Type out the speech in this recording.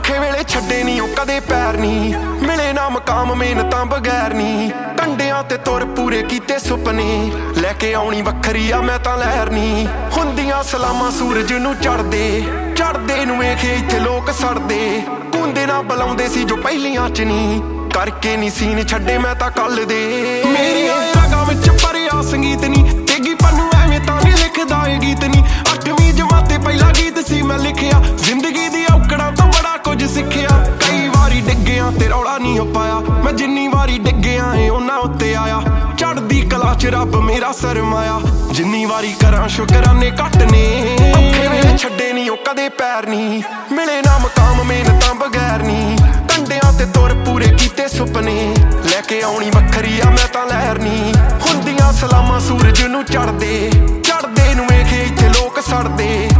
ਔਖੇ ਵੇਲੇ ਛੱਡੇ ਨੀ ਉਹ ਕਦੇ ਪੈਰ ਨੀ, ਮਿਲੇ ਨਾ ਮਕਾਮ ਮਿਹਨਤਾਂ ਬਗੈਰ ਨੀ, ਕੰਡਿਆਂ ਤੇ ਤੁਰ ਪੂਰੇ ਕੀਤੇ ਸੁਪਨੇ, ਲੈ ਕੇ ਆਉਣੀ ਵੱਖਰੀ ਆ ਮੈਂ ਤਾਂ ਲਹਿਰ ਨੀ। ਹੁੰਦੀਆਂ ਸਲਾਮਾਂ ਸੂਰਜ ਨੂੰ ਚੜਦੇ ਨੂੰ ਵੇਖੇ ਇੱਥੇ ਲੋਕ ਸੜਦੇ, ਕੁੰਦੇ ਨਾ ਬੁਲਾਉਂਦੇ ਸੀ ਜੋ ਪਹਿਲੀਆਂ ਚ ਨੀ, ਕਰਕੇ ਨੀ ਸੀਨ ਛੱਡੇ ਮੈਂ ਤਾਂ ਕੱਲ ਦੇ। ਮੇਰੀਆਂ ਰਾਗਾਂ ਵਿੱਚ ਭਰਿਆ ਸੰਗੀਤ ਨੀ, ਤੇਗੀ ਪੰਨੂ ਐਵੇਂ ਤਾਂ ਨੀ ਲਿਖਦਾ ਇਹ ਗੀਤ ਨੀ, 8ਵੀਂ ਜਮਾਤ ਤੇ ਪਹਿਲਾ ਗੀਤ ਸੀ ਮੈਂ ਲਿਖਿਆ, ਜ਼ਿੰਦਗੀ ਦੀ ਔਕੜਾਂ ਤੋਂ ਬੜਾ ਕੁਝ ਸਿੱਖਿਆ। ਕਈ ਵਾਰੀ ਡਿੱਗਿਆ ਤੇ ਰੌਲਾ ਨਹੀਂ ਹੋ ਪਾਇਆ, ਮੈਂ ਜਿੰਨੀ ਵਾਰੀ ਡਿੱਗਿਆ ਏ ਉਹਨਾਂ ਉੱਤੇ ਆਇਆ, ਚੜ੍ਹਦੀ ਕਲਾ ਚ ਰੱਬ ਮੇਰਾ ਸਰਮਾਇਆ, ਜਿੰਨੀ ਵਾਰੀ ਕਰਾਂ ਸ਼ੁਕਰਾਨੇ ਘੱਟ ਨੇ। ਔਖੇ ਵੇਲੇ ਛੱਡੇ ਨੀ ਉਹ ਕਦੇ ਪੈਰ ਨੀ, ਮਿਲੇ ਨਾ ਮਕਾਮ ਮਿਹਨਤਾਂ ਬਗੈਰ ਨੀ, ਕੰਡਿਆਂ ਤੇ ਤੁਰ ਪੂਰੇ ਕੀਤੇ ਸੁਪਨੇ, ਲੈ ਕੇ ਆਉਣੀ ਵੱਖਰੀ ਆ ਮੈਂ ਤਾਂ ਲਹਿਰ ਨੀ। ਹੁੰਦੀਆਂ ਸਲਾਮਾਂ ਸੂਰਜ ਨੂੰ ਚੜ੍ਹਦੇ ਨੂੰ ਵੇਖੇ ਇੱਥੇ ਲੋਕ ਸੜਦੇ,